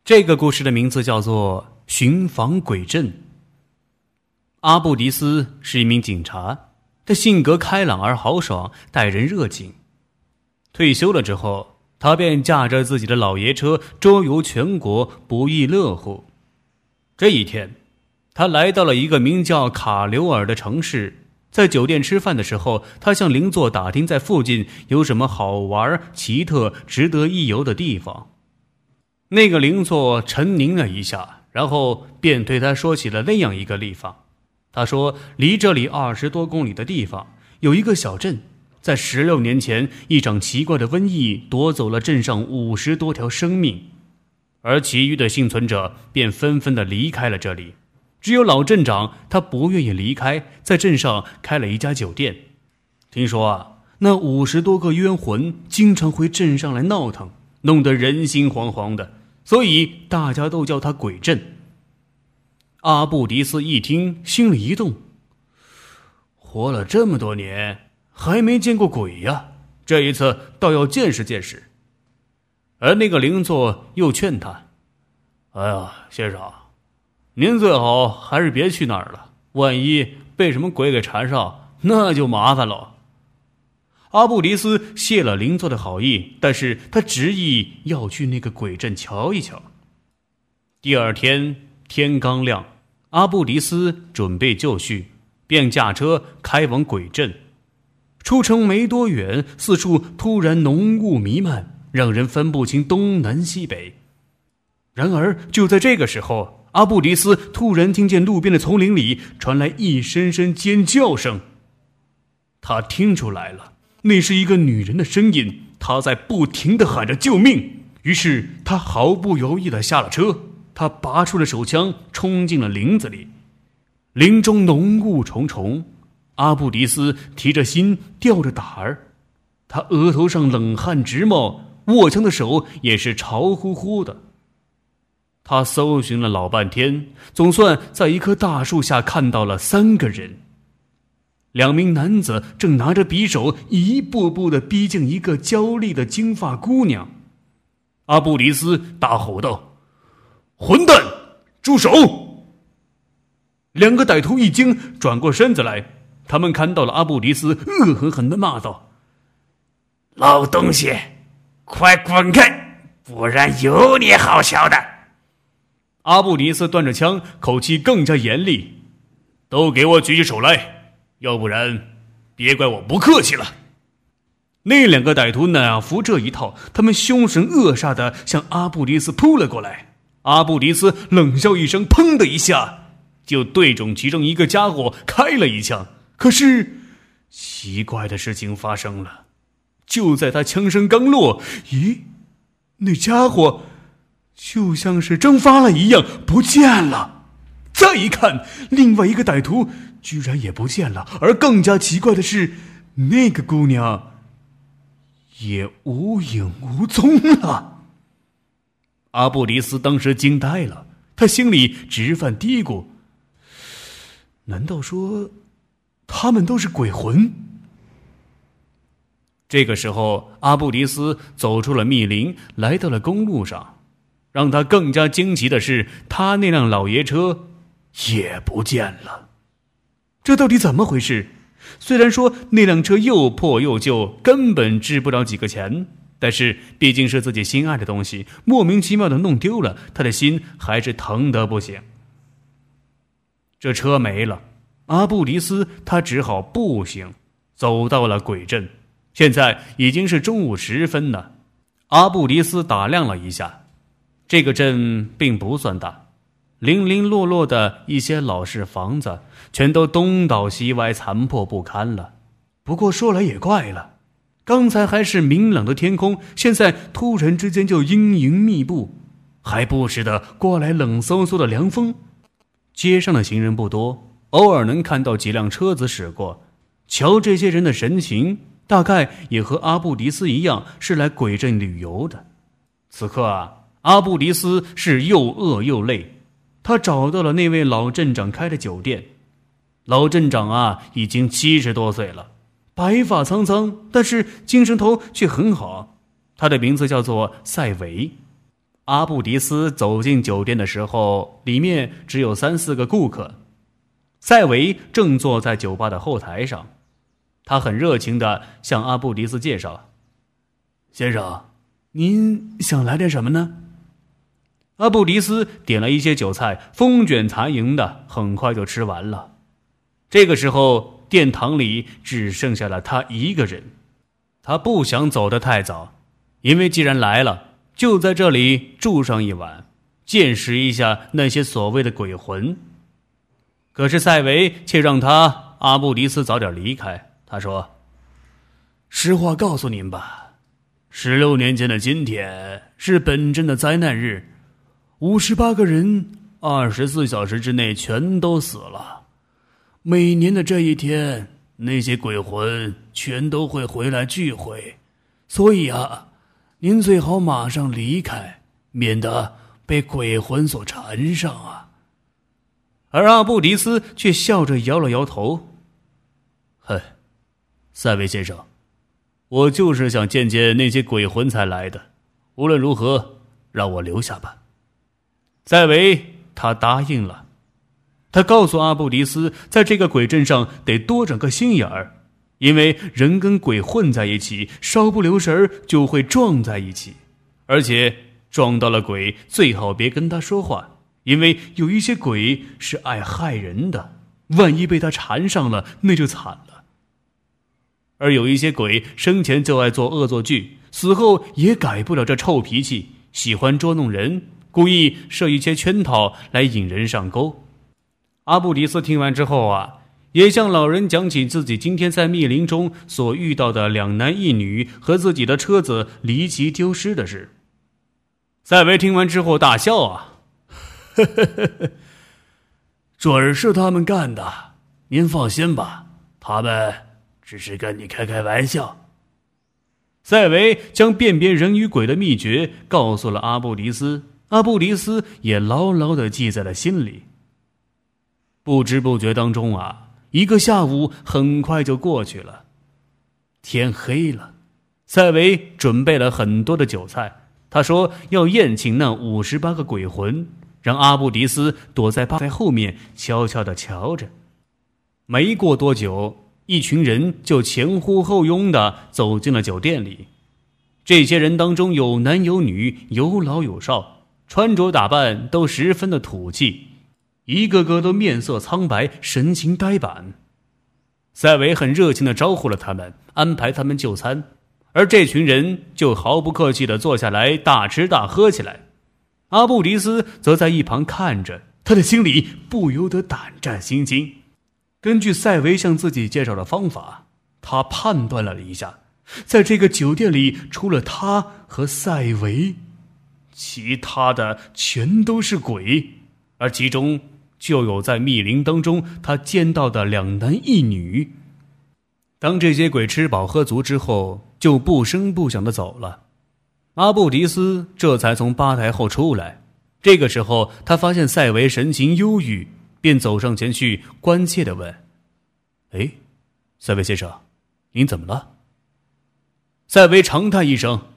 这个故事的名字叫做寻访鬼阵。阿布迪斯是一名警察，他性格开朗而豪爽，待人热情。退休了之后，他便驾着自己的老爷车周游全国，不亦乐乎。这一天，他来到了一个名叫卡留尔的城市。在酒店吃饭的时候，他向邻座打听在附近有什么好玩、奇特、值得一游的地方。那个邻座沉凝了一下，然后便对他说起了那样一个地方。他说，离这里20多公里的地方有一个小镇，在16年前，一场奇怪的瘟疫夺走了镇上50多条生命，而其余的幸存者便纷纷地离开了这里。只有老镇长他不愿意离开，在镇上开了一家酒店。听说那50多个冤魂经常回镇上来闹腾，弄得人心惶惶的，所以大家都叫他鬼镇。阿布迪斯一听，心里一动，活了这么多年还没见过鬼呀，这一次倒要见识见识。而那个邻座又劝他，哎呀，先生，您最好还是别去那儿了，万一被什么鬼给缠上，那就麻烦了。阿布迪斯谢了邻座的好意，但是他执意要去那个鬼镇瞧一瞧。第二天天刚亮，阿布迪斯准备就绪，便驾车开往鬼镇。出城没多远，四处突然浓雾弥漫，让人分不清东南西北。然而就在这个时候，阿布迪斯突然听见路边的丛林里传来一声声尖叫声。他听出来了，那是一个女人的声音，她在不停地喊着救命。于是他毫不犹豫地下了车，他拔出了手枪，冲进了林子里。林中浓雾重重，阿布迪斯提着心，吊着胆儿，他额头上冷汗直冒，握枪的手也是潮乎乎的。他搜寻了老半天，总算在一棵大树下看到了3个人。2名男子正拿着匕首一步步地逼近一个娇丽的金发姑娘。阿布迪斯大吼道，混蛋，住手！2个歹徒一惊，转过身子来，他们看到了阿布迪斯，恶狠狠地骂道， 老东西，快滚开，不然有你好瞧的。 阿布迪斯端着枪，口气更加严厉，都给我举起手来，要不然别怪我不客气了。那2个歹徒哪服这一套，他们凶神恶煞地向阿布迪斯扑了过来。阿布迪斯冷笑一声，砰的一下就对准其中一个家伙开了一枪。可是奇怪的事情发生了，就在他枪声刚落，咦，那家伙就像是蒸发了一样不见了。再一看，另外一个歹徒居然也不见了，而更加奇怪的是，那个姑娘也无影无踪了。阿布迪斯当时惊呆了，他心里直犯嘀咕，难道说他们都是鬼魂？这个时候，阿布迪斯走出了密林，来到了公路上。让他更加惊奇的是，他那辆老爷车也不见了。这到底怎么回事？虽然说那辆车又破又旧，根本值不了几个钱，但是毕竟是自己心爱的东西，莫名其妙的弄丢了，他的心还是疼得不行。这车没了，阿布迪斯他只好步行走到了鬼镇。现在已经是中午时分了。阿布迪斯打量了一下，这个镇并不算大，零零落落的一些老式房子全都东倒西歪，残破不堪了。不过说来也怪了，刚才还是明朗的天空，现在突然之间就阴云密布，还不时的刮来冷飕飕的凉风。街上的行人不多，偶尔能看到几辆车子驶过。瞧这些人的神情，大概也和阿布迪斯一样是来鬼镇旅游的。此刻阿布迪斯是又饿又累，他找到了那位老镇长开的酒店。老镇长已经70多岁了，白发苍苍，但是精神头却很好。他的名字叫做塞维。 阿布迪斯走进酒店的时候，里面只有3、4个顾客。塞维正坐在酒吧的后台上，他很热情地向阿布迪斯介绍：“先生，您想来点什么呢？”阿布迪斯点了一些酒菜，风卷残云的，很快就吃完了。这个时候，殿堂里只剩下了他一个人。他不想走得太早，因为既然来了，就在这里住上一晚，见识一下那些所谓的鬼魂。可是塞维却让阿布迪斯早点离开。他说：“实话告诉您吧，16年前的今天是本镇的灾难日，58个人24小时之内全都死了。每年的这一天，那些鬼魂全都会回来聚会，所以您最好马上离开，免得被鬼魂所缠上啊。”而阿布迪斯却笑着摇了摇头：“哼，塞维先生，我就是想见见那些鬼魂才来的，无论如何，让我留下吧。”塞维他答应了。他告诉阿布迪斯，在这个鬼镇上得多长个心眼儿，因为人跟鬼混在一起，稍不留神就会撞在一起，而且撞到了鬼最好别跟他说话，因为有一些鬼是爱害人的，万一被他缠上了，那就惨了。而有一些鬼生前就爱做恶作剧，死后也改不了这臭脾气，喜欢捉弄人，故意设一些圈套来引人上钩。阿布迪斯听完之后也向老人讲起自己今天在密林中所遇到的2男1女和自己的车子离奇丢失的事。塞维听完之后大笑准是他们干的，您放心吧，他们只是跟你开开玩笑。塞维将辨别人与鬼的秘诀告诉了阿布迪斯，阿布迪斯也牢牢地记在了心里。不知不觉当中一个下午很快就过去了。天黑了，塞维准备了很多的酒菜，他说要宴请那58个鬼魂，让阿布迪斯躲在吧台后面悄悄地瞧着。没过多久，一群人就前呼后拥地走进了酒店里。这些人当中有男有女，有老有少，穿着打扮都十分的土气，一个个都面色苍白，神情呆板。塞维很热情地招呼了他们，安排他们就餐，而这群人就毫不客气地坐下来大吃大喝起来。阿布迪斯则在一旁看着，他的心里不由得胆战心惊。根据塞维向自己介绍的方法，他判断了一下，在这个酒店里除了他和塞维，其他的全都是鬼，而其中就有在密林当中他见到的2男1女。当这些鬼吃饱喝足之后，就不声不响地走了。阿布迪斯这才从吧台后出来，这个时候他发现塞维神情忧郁，便走上前去关切地问：“塞维先生，您怎么了？”塞维长叹一声：“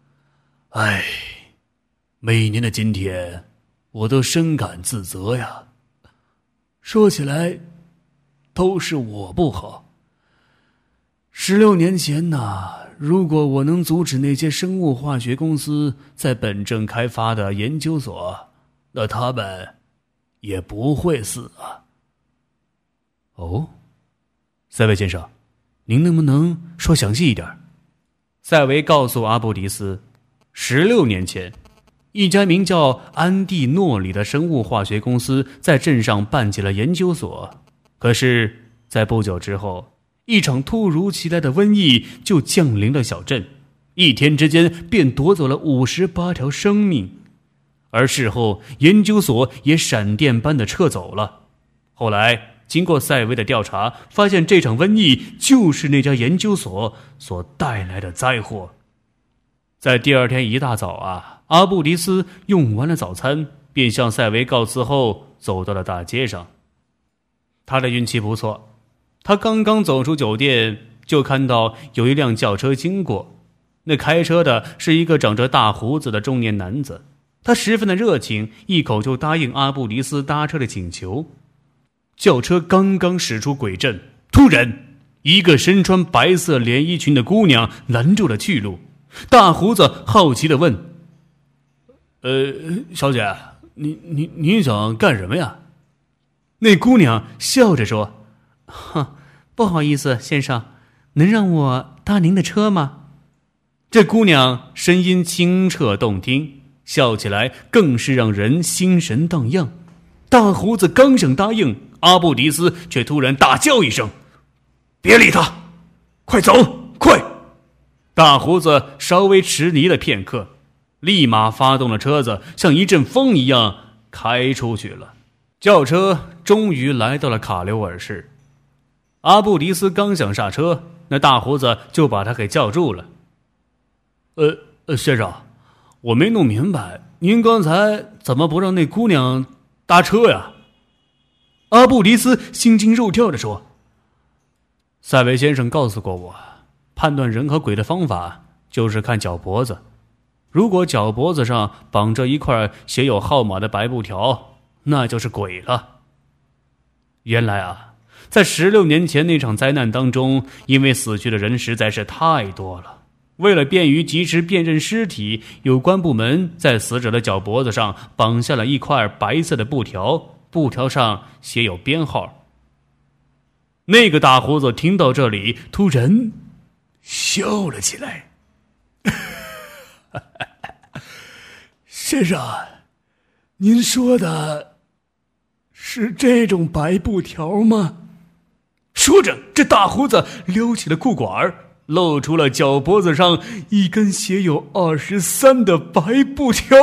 每年的今天我都深感自责呀。说起来都是我不好。16年前如果我能阻止那些生物化学公司在本镇开发的研究所，那他们也不会死啊。”哦，塞维先生，您能不能说详细一点？塞维告诉阿布迪斯，16年前，一家名叫安蒂诺里的生物化学公司在镇上办起了研究所，可是在不久之后，一场突如其来的瘟疫就降临了小镇，一天之间便夺走了58条生命，而事后研究所也闪电般的撤走了。后来经过塞维的调查，发现这场瘟疫就是那家研究所所带来的灾祸。在第二天一大早阿布迪斯用完了早餐，便向塞维告辞后走到了大街上。他的运气不错，他刚刚走出酒店，就看到有一辆轿车经过，那开车的是一个长着大胡子的中年男子。 他十分的热情，一口就答应阿布迪斯搭车的请求。轿车刚刚驶出鬼镇，突然一个身穿白色连衣裙的姑娘拦住了去路。大胡子好奇地问：小姐，你想干什么呀？那姑娘笑着说：不好意思，先生，能让我搭您的车吗？这姑娘声音清澈动听，笑起来更是让人心神荡漾。大胡子刚想答应，阿布迪斯却突然大叫一声：别理他，快走，快！大胡子稍微迟疑了片刻，立马发动了车子，像一阵风一样开出去了。轿车终于来到了卡留尔市。阿布迪斯刚想刹车，那大胡子就把他给叫住了。先生，我没弄明白，您刚才怎么不让那姑娘搭车呀？阿布迪斯心惊肉跳地说：塞维先生告诉过我，判断人和鬼的方法就是看脚脖子，如果脚脖子上绑着一块写有号码的白布条，那就是鬼了。原来啊，在16年前那场灾难当中，因为死去的人实在是太多了，为了便于及时辨认尸体，有关部门在死者的脚脖子上绑下了一块白色的布条，布条上写有编号。那个大胡子听到这里，突然笑了起来。先生，您说的是这种白布条吗？说着，这大胡子溜起了裤管，露出了脚脖子上一根写有23的白布条。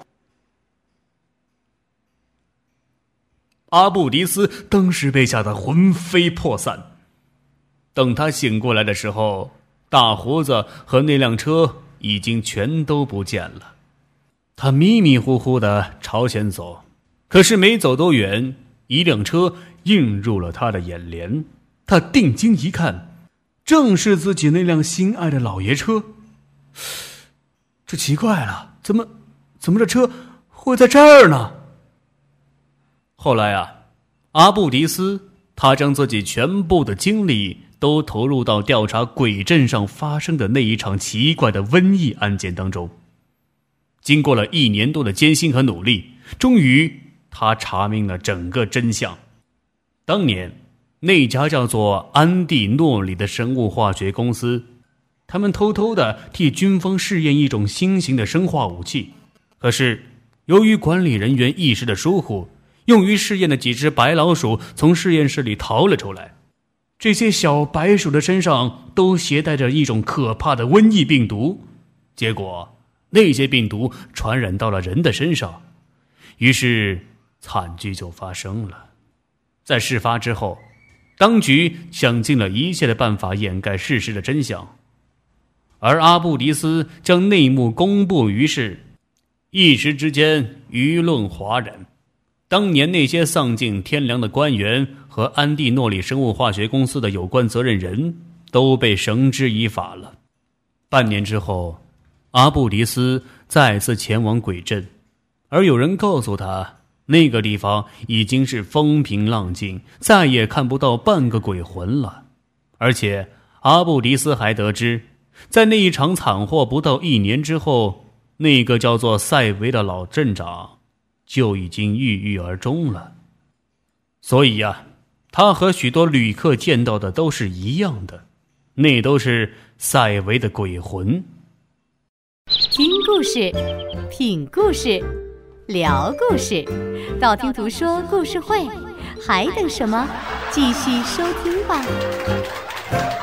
阿布迪斯当时被吓得魂飞魄散。等他醒过来的时候，大胡子和那辆车已经全都不见了。他迷迷糊糊地朝前走，可是没走多远，一辆车映入了他的眼帘。他定睛一看，正是自己那辆心爱的老爷车。这奇怪了，怎么这车会在这儿呢？后来啊，阿布迪斯他将自己全部的精力都投入到调查鬼镇上发生的那一场奇怪的瘟疫案件当中。经过了1年多的艰辛和努力，终于他查明了整个真相。当年那家叫做安蒂诺里的生物化学公司，他们偷偷地替军方试验一种新型的生化武器，可是由于管理人员一时的疏忽，用于试验的几只白老鼠从实验室里逃了出来。这些小白鼠的身上都携带着一种可怕的瘟疫病毒，结果那些病毒传染到了人的身上，于是惨剧就发生了。在事发之后，当局想尽了一切的办法掩盖事实的真相，而阿布迪斯将内幕公布于世，一时之间舆论哗然。当年那些丧尽天良的官员和安蒂诺里生物化学公司的有关责任人都被绳之以法了。半年之后，阿布迪斯再次前往鬼镇，而有人告诉他，那个地方已经是风平浪静，再也看不到半个鬼魂了。而且阿布迪斯还得知，在那一场惨祸不到1年之后，那个叫做塞维的老镇长就已经郁郁而终了。所以呀，他和许多旅客见到的都是一样的，那都是塞维的鬼魂。 听故事，品故事，聊故事，道听途说故事会，还等什么？继续收听吧。